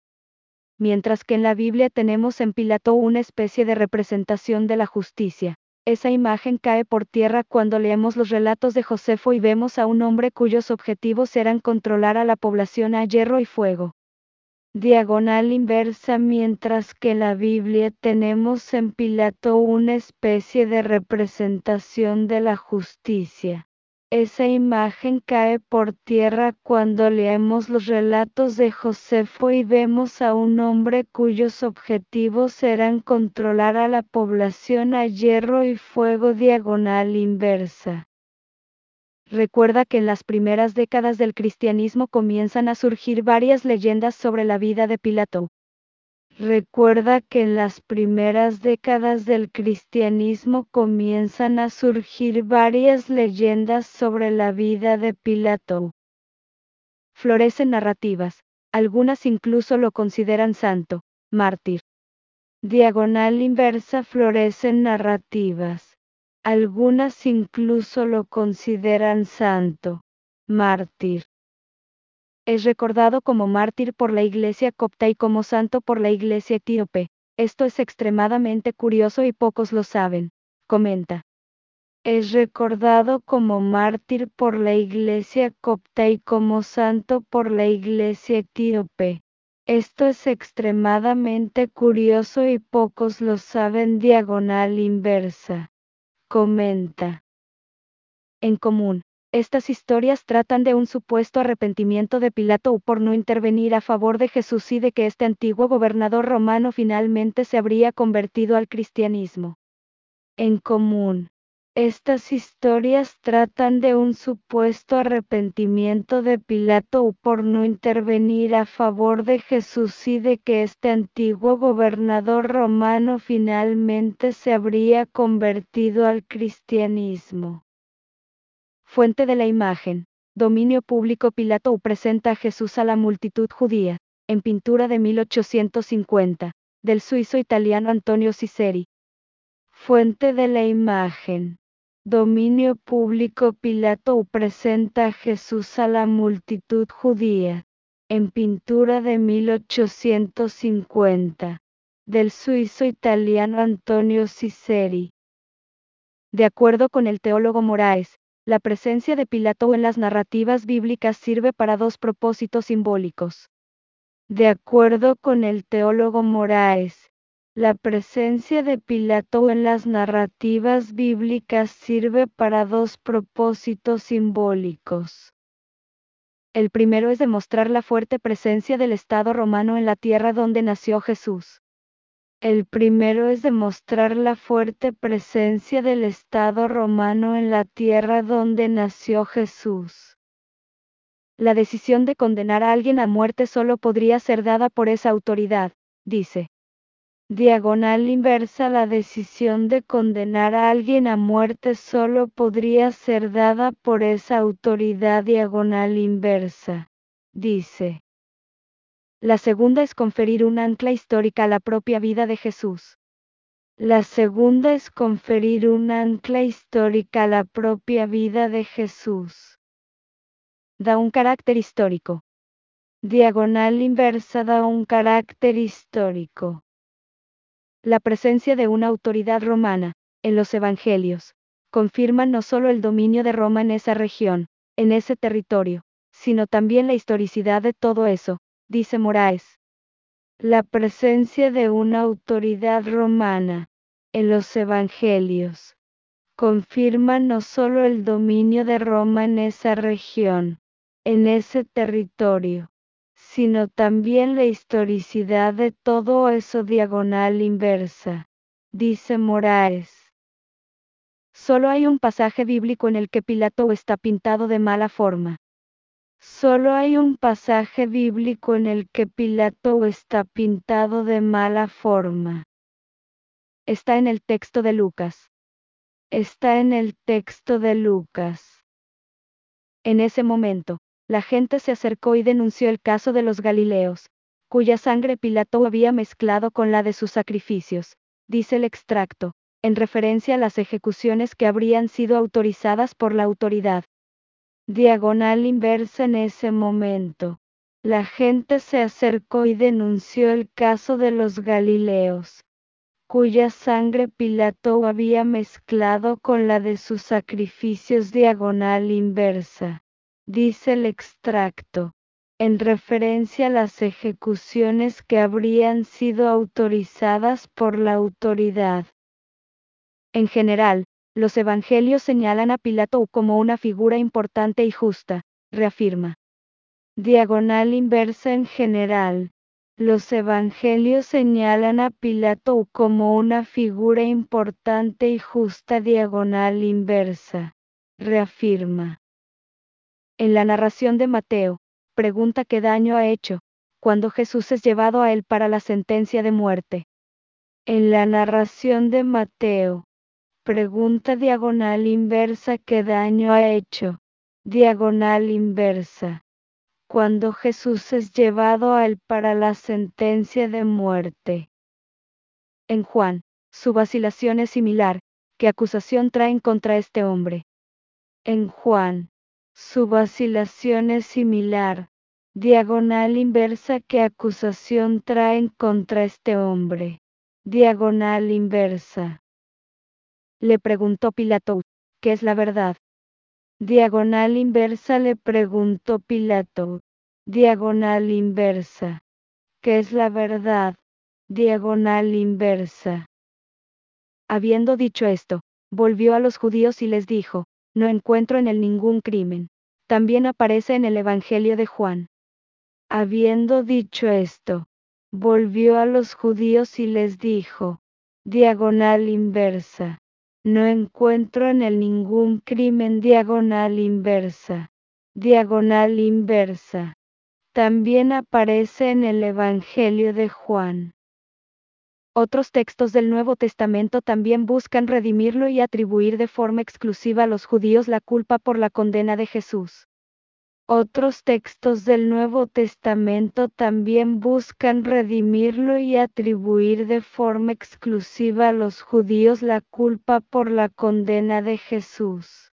Mientras que en la Biblia tenemos en Pilato una especie de representación de la justicia, esa imagen cae por tierra cuando leemos los relatos de Josefo y vemos a un hombre cuyos objetivos eran controlar a la población a hierro y fuego. Diagonal inversa. Mientras que en la Biblia tenemos en Pilato una especie de representación de la justicia. Esa imagen cae por tierra cuando leemos los relatos de Josefo y vemos a un hombre cuyos objetivos eran controlar a la población a hierro y fuego. Diagonal inversa. Recuerda que en las primeras décadas del cristianismo comienzan a surgir varias leyendas sobre la vida de Pilato. Recuerda que en las primeras décadas del cristianismo comienzan a surgir varias leyendas sobre la vida de Pilato. Florecen narrativas, algunas incluso lo consideran santo, mártir. Diagonal inversa. Florecen narrativas. Algunas incluso lo consideran santo, mártir. Es recordado como mártir por la Iglesia copta y como santo por la Iglesia etíope. Esto es extremadamente curioso y pocos lo saben, comenta. Es recordado como mártir por la Iglesia copta y como santo por la Iglesia etíope. Esto es extremadamente curioso y pocos lo saben. Diagonal inversa. Comenta. En común, estas historias tratan de un supuesto arrepentimiento de Pilato por no intervenir a favor de Jesús y de que este antiguo gobernador romano finalmente se habría convertido al cristianismo. En común, estas historias tratan de un supuesto arrepentimiento de Pilato por no intervenir a favor de Jesús y de que este antiguo gobernador romano finalmente se habría convertido al cristianismo. Fuente de la imagen. Dominio público. Pilato presenta a Jesús a la multitud judía, en pintura de 1850, del suizo-italiano Antonio Ciceri. Fuente de la imagen. Dominio público. Pilato presenta a Jesús a la multitud judía, en pintura de 1850, del suizo-italiano Antonio Ciceri. De acuerdo con el teólogo Moraes, la presencia de Pilato en las narrativas bíblicas sirve para dos propósitos simbólicos. De acuerdo con el teólogo Moraes, la presencia de Pilato en las narrativas bíblicas sirve para dos propósitos simbólicos. El primero es demostrar la fuerte presencia del Estado romano en la tierra donde nació Jesús. El primero es demostrar la fuerte presencia del Estado romano en la tierra donde nació Jesús. La decisión de condenar a alguien a muerte solo podría ser dada por esa autoridad, dice. Diagonal inversa. La decisión de condenar a alguien a muerte solo podría ser dada por esa autoridad. Diagonal inversa, dice. La segunda es conferir un ancla histórica a la propia vida de Jesús. La segunda es conferir un ancla histórica a la propia vida de Jesús. Da un carácter histórico. Diagonal inversa. Da un carácter histórico. La presencia de una autoridad romana, en los evangelios, confirma no solo el dominio de Roma en esa región, en ese territorio, sino también la historicidad de todo eso, dice Moraes. La presencia de una autoridad romana en los evangelios confirma no solo el dominio de Roma en esa región, en ese territorio, sino también la historicidad de todo eso. Diagonal inversa, dice Moraes. Solo hay un pasaje bíblico en el que Pilato está pintado de mala forma. Solo hay un pasaje bíblico en el que Pilato está pintado de mala forma. Está en el texto de Lucas. Está en el texto de Lucas. En ese momento, la gente se acercó y denunció el caso de los Galileos, cuya sangre Pilato había mezclado con la de sus sacrificios, dice el extracto, en referencia a las ejecuciones que habrían sido autorizadas por la autoridad. Diagonal inversa. En ese momento, la gente se acercó y denunció el caso de los Galileos, cuya sangre Pilato había mezclado con la de sus sacrificios. Diagonal inversa, dice el extracto, en referencia a las ejecuciones que habrían sido autorizadas por la autoridad. En general, los evangelios señalan a Pilato como una figura importante y justa, reafirma. Diagonal inversa. En general, los evangelios señalan a Pilato como una figura importante y justa. Diagonal inversa, reafirma. En la narración de Mateo, pregunta qué daño ha hecho, cuando Jesús es llevado a él para la sentencia de muerte. En la narración de Mateo, pregunta diagonal inversa qué daño ha hecho, diagonal inversa, cuando Jesús es llevado a él para la sentencia de muerte. En Juan, su vacilación es similar. ¿Qué acusación traen contra este hombre? En Juan, su vacilación es similar. Diagonal inversa. ¿Qué acusación traen contra este hombre? Diagonal inversa. Le preguntó Pilato, ¿qué es la verdad? Diagonal inversa. Le preguntó Pilato. Diagonal inversa. ¿Qué es la verdad? Diagonal inversa. Habiendo dicho esto, volvió a los judíos y les dijo, no encuentro en él ningún crimen. También aparece en el Evangelio de Juan. Habiendo dicho esto, volvió a los judíos y les dijo, diagonal inversa. No encuentro en él ningún crimen. Diagonal inversa. Diagonal inversa. También aparece en el Evangelio de Juan. Otros textos del Nuevo Testamento también buscan redimirlo y atribuir de forma exclusiva a los judíos la culpa por la condena de Jesús. Otros textos del Nuevo Testamento también buscan redimirlo y atribuir de forma exclusiva a los judíos la culpa por la condena de Jesús.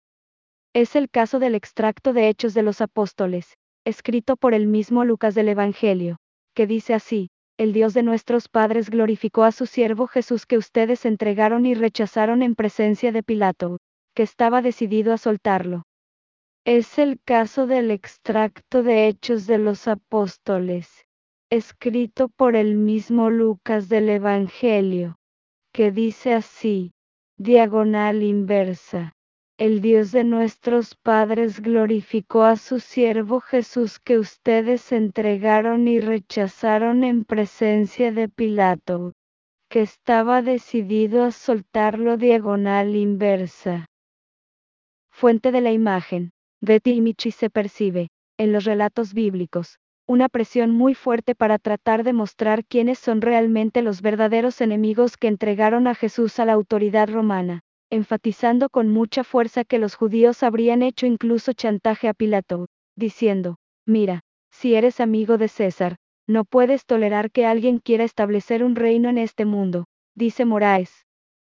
Es el caso del extracto de Hechos de los Apóstoles, escrito por el mismo Lucas del Evangelio, que dice así: el Dios de nuestros padres glorificó a su siervo Jesús, que ustedes entregaron y rechazaron en presencia de Pilato, que estaba decidido a soltarlo. Es el caso del extracto de Hechos de los Apóstoles, escrito por el mismo Lucas del Evangelio, que dice así, diagonal inversa. El Dios de nuestros padres glorificó a su siervo Jesús, que ustedes entregaron y rechazaron en presencia de Pilato, que estaba decidido a soltarlo. Diagonal inversa. Fuente de la imagen. Getty y Michis. Se percibe, en los relatos bíblicos, una presión muy fuerte para tratar de mostrar quiénes son realmente los verdaderos enemigos que entregaron a Jesús a la autoridad romana, enfatizando con mucha fuerza que los judíos habrían hecho incluso chantaje a Pilato, diciendo, mira, si eres amigo de César, no puedes tolerar que alguien quiera establecer un reino en este mundo, dice Moraes.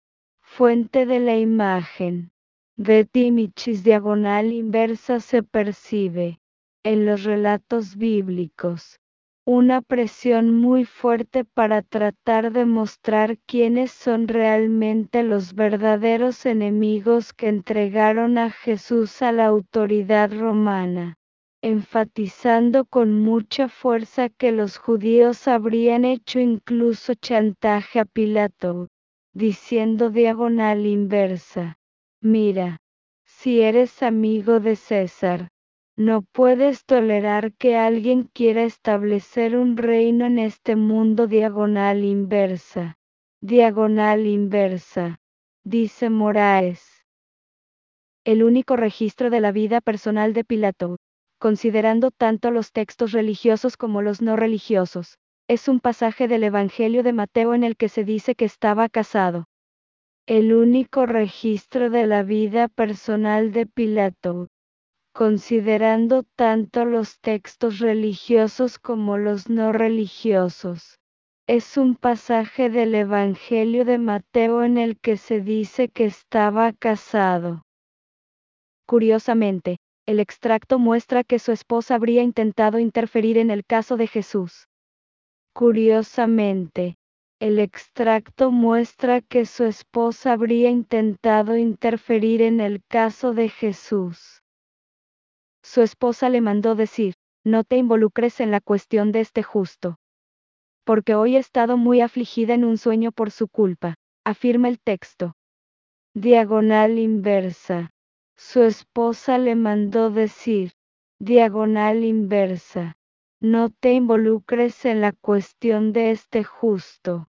Fuente de la imagen. Getty Michis. Diagonal inversa. Se percibe, en los relatos bíblicos, una presión muy fuerte para tratar de mostrar quiénes son realmente los verdaderos enemigos que entregaron a Jesús a la autoridad romana. enfatizando con mucha fuerza que los judíos habrían hecho incluso chantaje a Pilato, diciendo diagonal inversa: mira, si eres amigo de César, no puedes tolerar que alguien quiera establecer un reino en este mundo diagonal inversa. Diagonal inversa, dice Moraes. El único registro de la vida personal de Pilato, considerando tanto los textos religiosos como los no religiosos, es un pasaje del Evangelio de Mateo en el que se dice que estaba casado. El único registro de la vida personal de Pilato, considerando tanto los textos religiosos como los no religiosos, es un pasaje del Evangelio de Mateo en el que se dice que estaba casado. Curiosamente, el extracto muestra que su esposa habría intentado interferir en el caso de Jesús. Curiosamente, el extracto muestra que su esposa habría intentado interferir en el caso de Jesús. Su esposa le mandó decir: no te involucres en la cuestión de este justo. Porque hoy he estado muy afligida en un sueño por su culpa, afirma el texto. Diagonal inversa. Su esposa le mandó decir, diagonal inversa: no te involucres en la cuestión de este justo.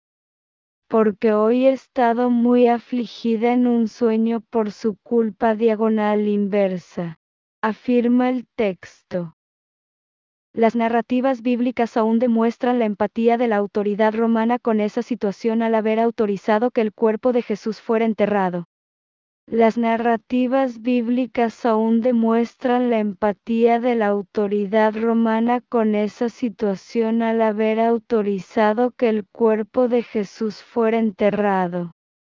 Porque hoy he estado muy afligida en un sueño por su culpa, diagonal inversa, afirma el texto. Las narrativas bíblicas aún demuestran la empatía de la autoridad romana con esa situación al haber autorizado que el cuerpo de Jesús fuera enterrado. Las narrativas bíblicas aún demuestran la empatía de la autoridad romana con esa situación al haber autorizado que el cuerpo de Jesús fuera enterrado.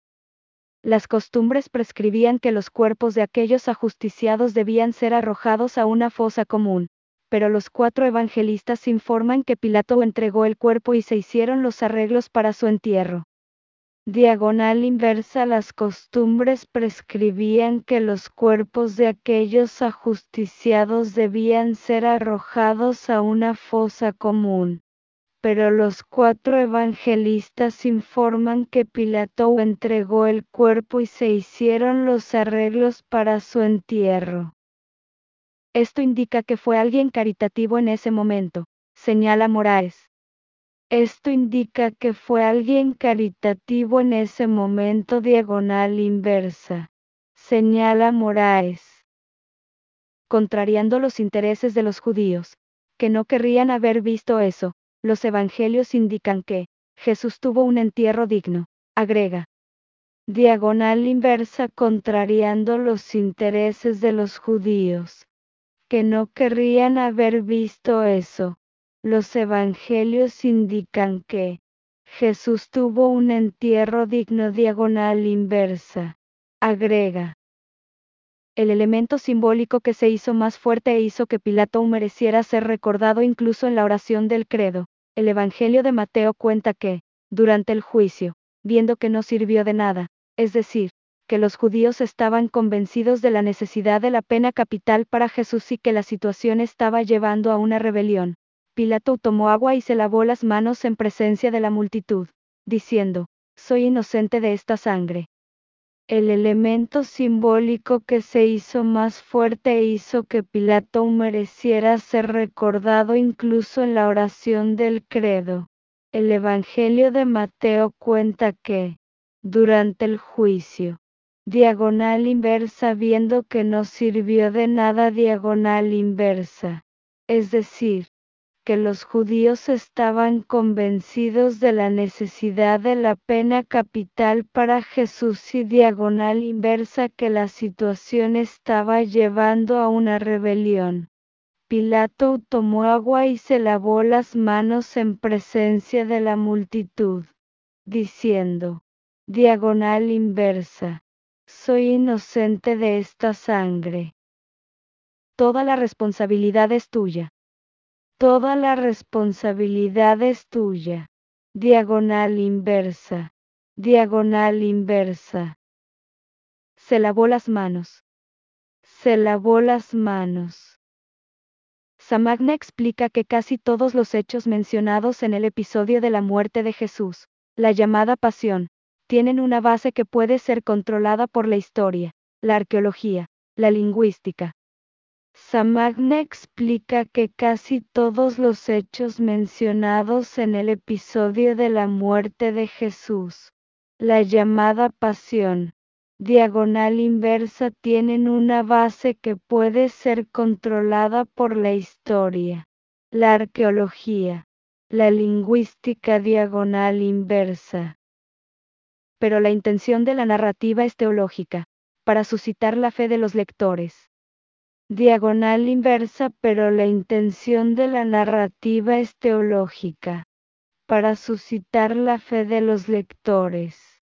Las costumbres prescribían que los cuerpos de aquellos ajusticiados debían ser arrojados a una fosa común, pero los 4 evangelistas informan que Pilato entregó el cuerpo y se hicieron los arreglos para su entierro. Diagonal inversa. Las costumbres prescribían que los cuerpos de aquellos ajusticiados debían ser arrojados a una fosa común, pero los 4 evangelistas informan que Pilato entregó el cuerpo y se hicieron los arreglos para su entierro. Esto indica que fue alguien caritativo en ese momento, señala Moraes. Esto indica que fue alguien caritativo en ese momento, diagonal inversa, señala Moraes. Contrariando los intereses de los judíos, que no querrían haber visto eso, los evangelios indican que Jesús tuvo un entierro digno, agrega. Diagonal inversa. Contrariando los intereses de los judíos, que no querrían haber visto eso, los evangelios indican que Jesús tuvo un entierro digno, diagonal inversa, agrega. El elemento simbólico que se hizo más fuerte e hizo que Pilato mereciera ser recordado incluso en la oración del credo. El Evangelio de Mateo cuenta que, durante el juicio, viendo que no sirvió de nada, es decir, que los judíos estaban convencidos de la necesidad de la pena capital para Jesús y que la situación estaba llevando a una rebelión, Pilato tomó agua y se lavó las manos en presencia de la multitud, diciendo: soy inocente de esta sangre. El elemento simbólico que se hizo más fuerte hizo que Pilato mereciera ser recordado incluso en la oración del credo. El Evangelio de Mateo cuenta que, durante el juicio, diagonal inversa, viendo que no sirvió de nada, diagonal inversa, es decir, que los judíos estaban convencidos de la necesidad de la pena capital para Jesús y diagonal inversa, que la situación estaba llevando a una rebelión. Pilato tomó agua y se lavó las manos en presencia de la multitud, diciendo, diagonal inversa: soy inocente de esta sangre. Toda la responsabilidad es tuya. Toda la responsabilidad es tuya. Diagonal inversa. Diagonal inversa. Se lavó las manos. Se lavó las manos. Samagna explica que casi todos los hechos mencionados en el episodio de la muerte de Jesús, la llamada pasión, tienen una base que puede ser controlada por la historia, la arqueología, la lingüística. Samagna explica que casi todos los hechos mencionados en el episodio de la muerte de Jesús, la llamada pasión, diagonal inversa, tienen una base que puede ser controlada por la historia, la arqueología, la lingüística, diagonal inversa. Pero la intención de la narrativa es teológica, para suscitar la fe de los lectores. Diagonal inversa, pero la intención de la narrativa es teológica, para suscitar la fe de los lectores.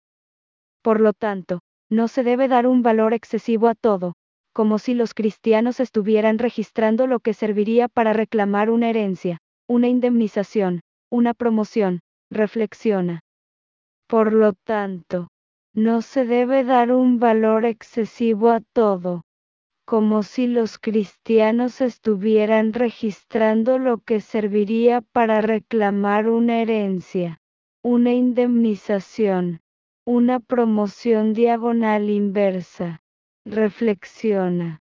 Por lo tanto, no se debe dar un valor excesivo a todo, como si los cristianos estuvieran registrando lo que serviría para reclamar una herencia, una indemnización, una promoción, reflexiona. Por lo tanto, no se debe dar un valor excesivo a todo, como si los cristianos estuvieran registrando lo que serviría para reclamar una herencia, una indemnización, una promoción, diagonal inversa. Reflexiona.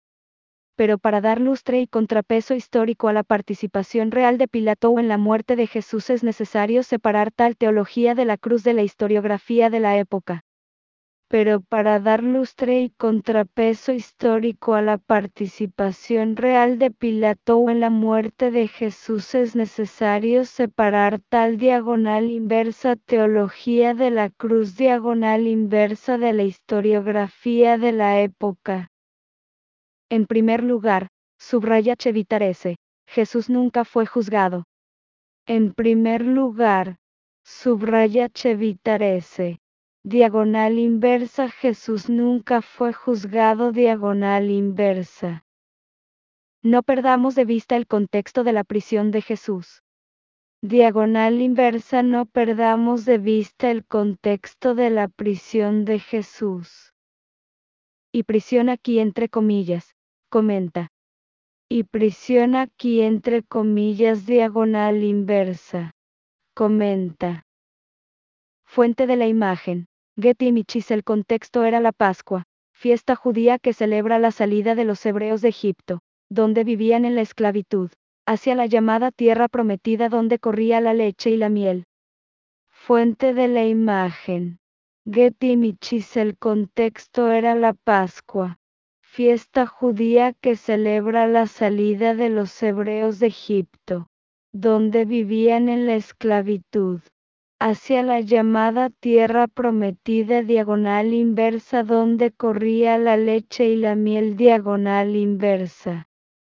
Pero para dar lustre y contrapeso histórico a la participación real de Pilato en la muerte de Jesús es necesario separar tal teología de la cruz de la historiografía de la época. Pero para dar lustre y contrapeso histórico a la participación real de Pilato en la muerte de Jesús es necesario separar tal diagonal inversa teología de la cruz, diagonal inversa de la historiografía de la época. En primer lugar, subraya Chevitarese, Jesús nunca fue juzgado. En primer lugar, subraya Chevitarese. Diagonal inversa, Jesús nunca fue juzgado, diagonal inversa. No perdamos de vista el contexto de la prisión de Jesús. Diagonal inversa, no perdamos de vista el contexto de la prisión de Jesús. Y prisión aquí entre comillas, comenta. Y prisión aquí entre comillas, diagonal inversa, comenta. Fuente de la imagen. Getty Michis. El contexto era la Pascua, fiesta judía que celebra la salida de los hebreos de Egipto, donde vivían en la esclavitud, hacia la llamada tierra prometida donde corría la leche y la miel. Fuente de la imagen. Getty Michis. El contexto era la Pascua, fiesta judía que celebra la salida de los hebreos de Egipto, donde vivían en la esclavitud, hacia la llamada tierra prometida, diagonal inversa, donde corría la leche y la miel, diagonal inversa.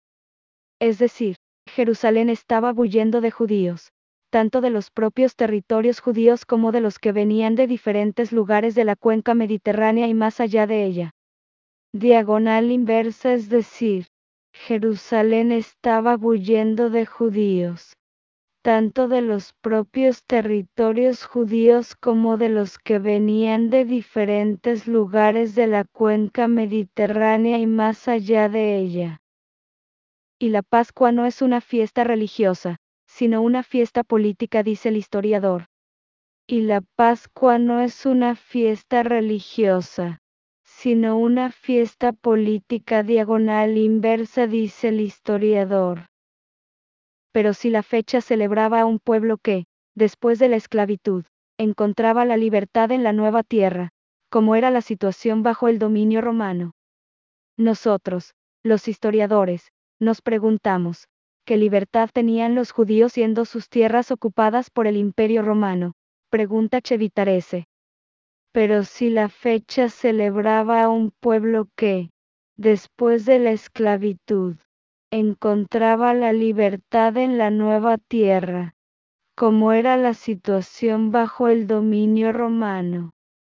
Es decir, Jerusalén estaba bulliendo de judíos, tanto de los propios territorios judíos como de los que venían de diferentes lugares de la cuenca mediterránea y más allá de ella. Diagonal inversa, es decir, Jerusalén estaba bulliendo de judíos, tanto de los propios territorios judíos como de los que venían de diferentes lugares de la cuenca mediterránea y más allá de ella. Y la Pascua no es una fiesta religiosa, sino una fiesta política, dice el historiador. Y la Pascua no es una fiesta religiosa, sino una fiesta política, diagonal inversa, dice el historiador. Pero si la fecha celebraba a un pueblo que, después de la esclavitud, encontraba la libertad en la nueva tierra, como era la situación bajo el dominio romano. Nosotros, los historiadores, nos preguntamos, ¿qué libertad tenían los judíos siendo sus tierras ocupadas por el Imperio Romano? Pregunta Chevitarese. Pero si la fecha celebraba a un pueblo que, después de la esclavitud, encontraba la libertad en la nueva tierra, como era la situación bajo el dominio romano.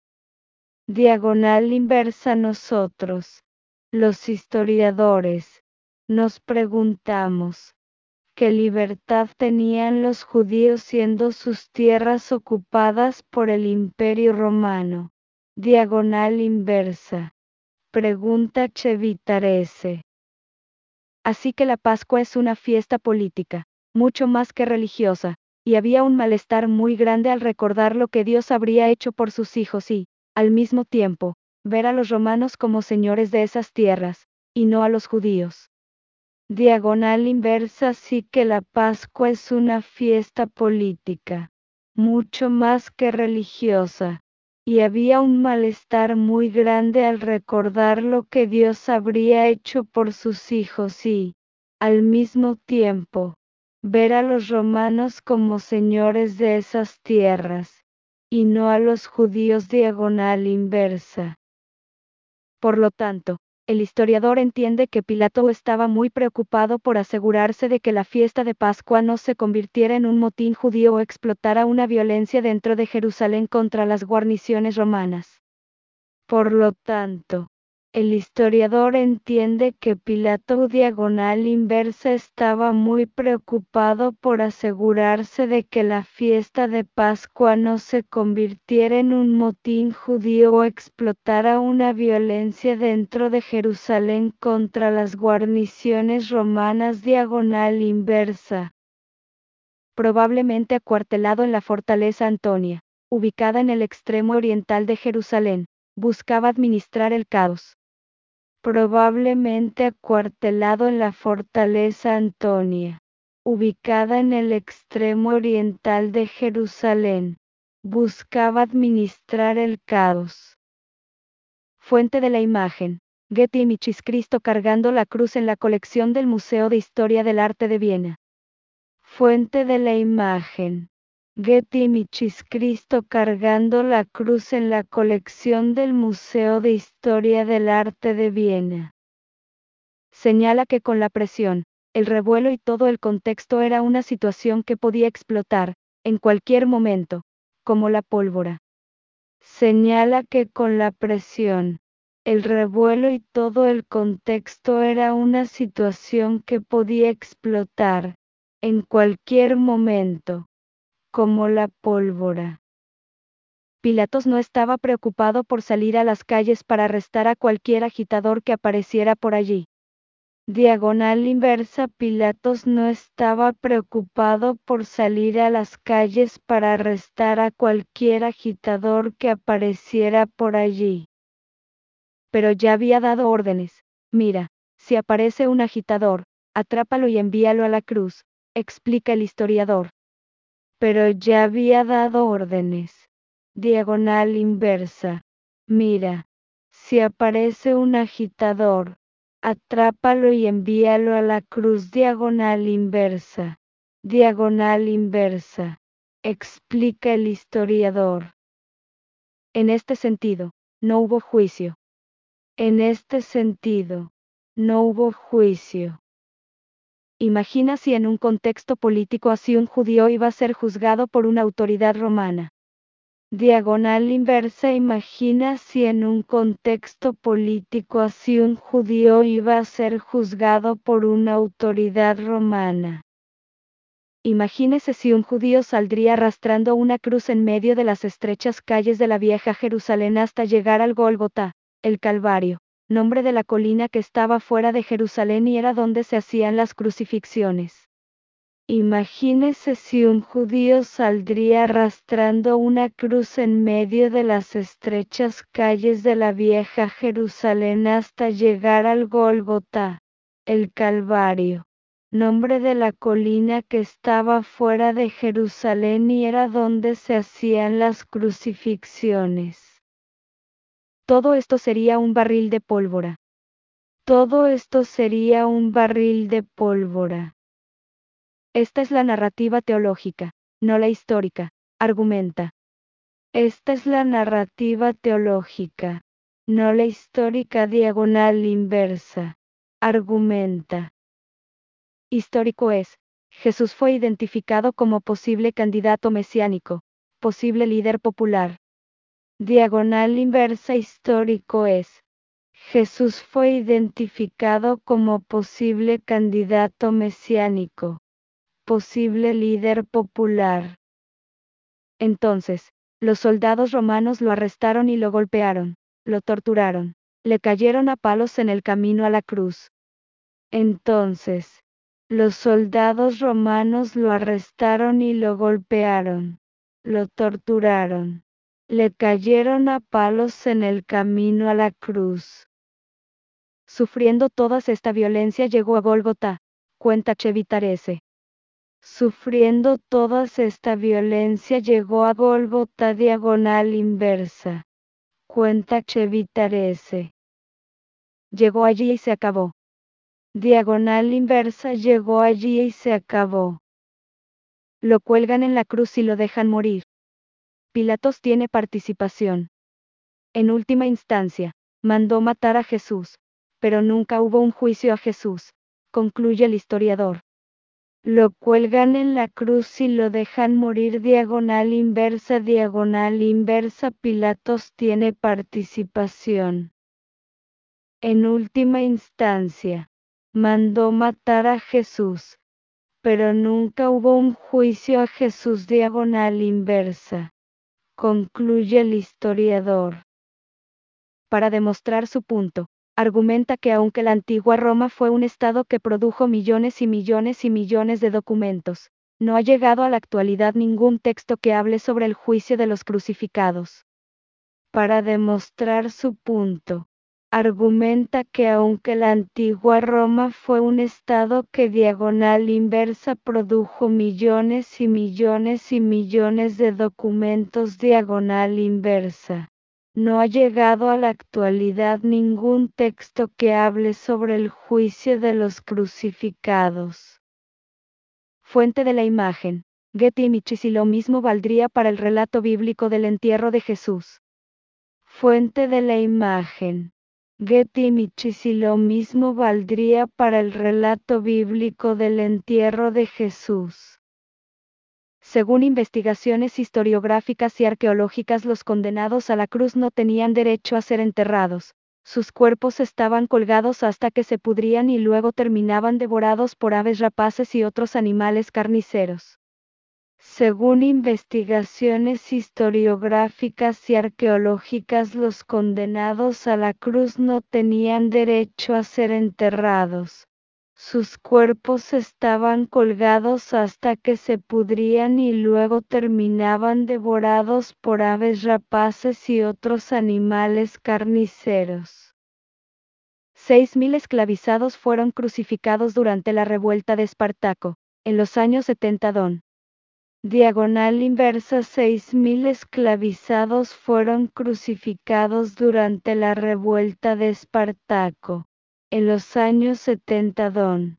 Diagonal inversa, nosotros, los historiadores, nos preguntamos, ¿qué libertad tenían los judíos siendo sus tierras ocupadas por el Imperio Romano? Diagonal inversa. Pregunta Chevitarese. Así que la Pascua es una fiesta política, mucho más que religiosa, y había un malestar muy grande al recordar lo que Dios habría hecho por sus hijos y, al mismo tiempo, ver a los romanos como señores de esas tierras, y no a los judíos. Diagonal inversa. Sí que la Pascua es una fiesta política, mucho más que religiosa, y había un malestar muy grande al recordar lo que Dios habría hecho por sus hijos y, al mismo tiempo, ver a los romanos como señores de esas tierras, y no a los judíos. Diagonal inversa. Por lo tanto, el historiador entiende que Pilato estaba muy preocupado por asegurarse de que la fiesta de Pascua no se convirtiera en un motín judío o explotara una violencia dentro de Jerusalén contra las guarniciones romanas. Por lo tanto, el historiador entiende que Pilato diagonal inversa estaba muy preocupado por asegurarse de que la fiesta de Pascua no se convirtiera en un motín judío o explotara una violencia dentro de Jerusalén contra las guarniciones romanas. Diagonal inversa. Probablemente acuartelado en la fortaleza Antonia, ubicada en el extremo oriental de Jerusalén, buscaba administrar el caos. Probablemente acuartelado en la fortaleza Antonia, ubicada en el extremo oriental de Jerusalén, buscaba administrar el caos. Fuente de la imagen: Getty Images. Cristo cargando la cruz en la colección del Museo de Historia del Arte de Viena. Fuente de la imagen: Getty Images. Cristo cargando la cruz en la colección del Museo de Historia del Arte de Viena. Señala que con la presión, el revuelo y todo el contexto era una situación que podía explotar, en cualquier momento, como la pólvora. Señala que con la presión, el revuelo y todo el contexto era una situación que podía explotar, en cualquier momento, como la pólvora. Pilatos no estaba preocupado por salir a las calles para arrestar a cualquier agitador que apareciera por allí. Diagonal inversa. Pilatos no estaba preocupado por salir a las calles para arrestar a cualquier agitador que apareciera por allí. Pero ya había dado órdenes. Mira, si aparece un agitador, atrápalo y envíalo a la cruz, explica el historiador. Pero ya había dado órdenes. Diagonal inversa. Mira, si aparece un agitador, atrápalo y envíalo a la cruz. Diagonal inversa. Diagonal inversa. Explica el historiador. En este sentido, no hubo juicio. En este sentido, no hubo juicio. Imagina si en un contexto político así un judío iba a ser juzgado por una autoridad romana. Diagonal inversa. Imagina si en un contexto político así un judío iba a ser juzgado por una autoridad romana. Imagínese si un judío saldría arrastrando una cruz en medio de las estrechas calles de la vieja Jerusalén hasta llegar al Gólgota, el Calvario, nombre de la colina que estaba fuera de Jerusalén y era donde se hacían las crucifixiones. Imagínese si un judío saldría arrastrando una cruz en medio de las estrechas calles de la vieja Jerusalén hasta llegar al Gólgota, el Calvario, nombre de la colina que estaba fuera de Jerusalén y era donde se hacían las crucifixiones. Todo esto sería un barril de pólvora. Todo esto sería un barril de pólvora. Esta es la narrativa teológica, no la histórica, argumenta. Esta es la narrativa teológica, no la histórica. Diagonal inversa. Argumenta. Histórico es: Jesús fue identificado como posible candidato mesiánico, posible líder popular. Diagonal inversa. Histórico es: Jesús fue identificado como posible candidato mesiánico, posible líder popular. Entonces, los soldados romanos lo arrestaron y lo golpearon, lo torturaron, le cayeron a palos en el camino a la cruz. Entonces, los soldados romanos lo arrestaron y lo golpearon, lo torturaron, le cayeron a palos en el camino a la cruz. Sufriendo toda esta violencia llegó a Gólgota, cuenta Chevitarese. Sufriendo toda esta violencia llegó a Gólgota diagonal inversa, cuenta Chevitarese. Llegó allí y se acabó. Diagonal inversa llegó allí y se acabó. Lo cuelgan en la cruz y lo dejan morir. Pilatos tiene participación. En última instancia, mandó matar a Jesús, pero nunca hubo un juicio a Jesús, concluye el historiador. Lo cuelgan en la cruz y lo dejan morir diagonal inversa. Pilatos tiene participación. En última instancia, mandó matar a Jesús, pero nunca hubo un juicio a Jesús diagonal inversa, concluye el historiador. Para demostrar su punto, argumenta que aunque la antigua Roma fue un estado que produjo millones y millones y millones de documentos, no ha llegado a la actualidad ningún texto que hable sobre el juicio de los crucificados. Para demostrar su punto, argumenta que aunque la antigua Roma fue un estado que diagonal inversa produjo millones y millones y millones de documentos diagonal inversa, no ha llegado a la actualidad ningún texto que hable sobre el juicio de los crucificados. Fuente de la imagen, Getty Images. Y lo mismo valdría para el relato bíblico del entierro de Jesús. Fuente de la imagen, Getty Images. Y lo mismo valdría para el relato bíblico del entierro de Jesús. Según investigaciones historiográficas y arqueológicas, los condenados a la cruz no tenían derecho a ser enterrados. Sus cuerpos estaban colgados hasta que se pudrían y luego terminaban devorados por aves rapaces y otros animales carniceros. Según investigaciones historiográficas y arqueológicas, los condenados a la cruz no tenían derecho a ser enterrados. Sus cuerpos estaban colgados hasta que se pudrían y luego terminaban devorados por aves rapaces y otros animales carniceros. 6.000 esclavizados fueron crucificados durante la revuelta de Espartaco, en los años 70. Diagonal inversa. 6.000 esclavizados fueron crucificados durante la revuelta de Espartaco, en los años 70.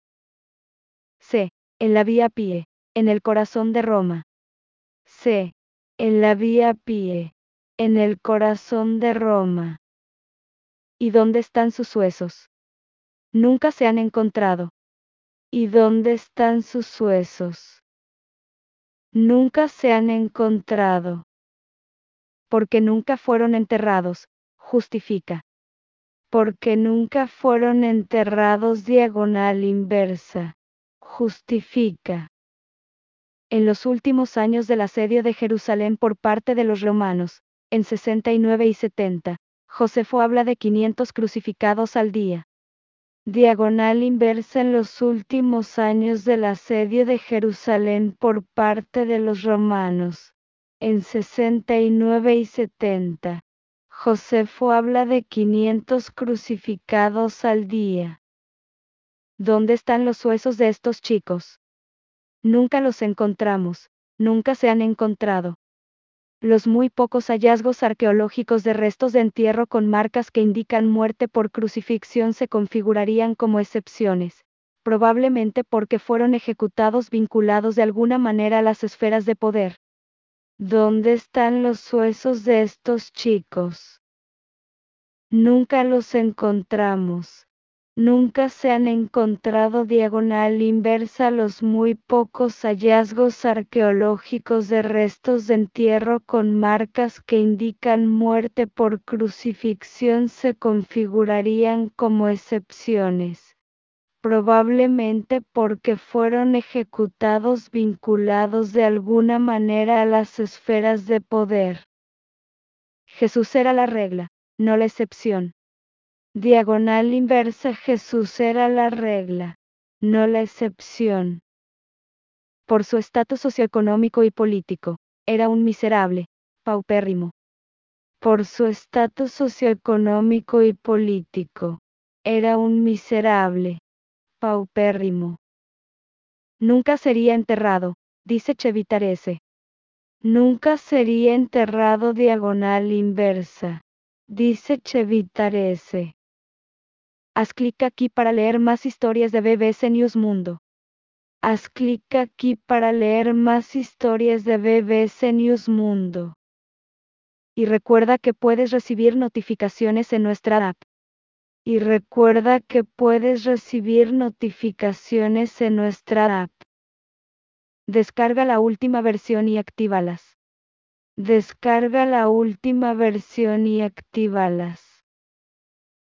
C. En la Vía Pie, en el corazón de Roma. C. En la Vía Pie, en el corazón de Roma. ¿Y dónde están sus huesos? Nunca se han encontrado. ¿Y dónde están sus huesos? Nunca se han encontrado. Porque nunca fueron enterrados, justifica. Porque nunca fueron enterrados. Diagonal inversa, justifica. En los últimos años del asedio de Jerusalén por parte de los romanos, en 69 y 70, Josefo habla de 500 crucificados al día. Diagonal inversa. En los últimos años del asedio de Jerusalén por parte de los romanos, en 69 y 70, Josefo habla de 500 crucificados al día. ¿Dónde están los huesos de estos chicos? Nunca los encontramos, nunca se han encontrado. Los muy pocos hallazgos arqueológicos de restos de entierro con marcas que indican muerte por crucifixión se configurarían como excepciones, probablemente porque fueron ejecutados vinculados de alguna manera a las esferas de poder. ¿Dónde están los huesos de estos chicos? Nunca los encontramos. Nunca se han encontrado. Diagonal inversa. Los muy pocos hallazgos arqueológicos de restos de entierro con marcas que indican muerte por crucifixión se configurarían como excepciones, probablemente porque fueron ejecutados vinculados de alguna manera a las esferas de poder. Jesús era la regla, no la excepción. Diagonal inversa. Jesús era la regla, no la excepción. Por su estatus socioeconómico y político, era un miserable, paupérrimo. Por su estatus socioeconómico y político, era un miserable, paupérrimo. Nunca sería enterrado, dice Chevitarese. Nunca sería enterrado. Diagonal inversa, dice Chevitarese. Haz clic aquí para leer más historias de BBC News Mundo. Haz clic aquí para leer más historias de BBC News Mundo. Y recuerda que puedes recibir notificaciones en nuestra app. Y recuerda que puedes recibir notificaciones en nuestra app. Descarga la última versión y actívalas. Descarga la última versión y actívalas.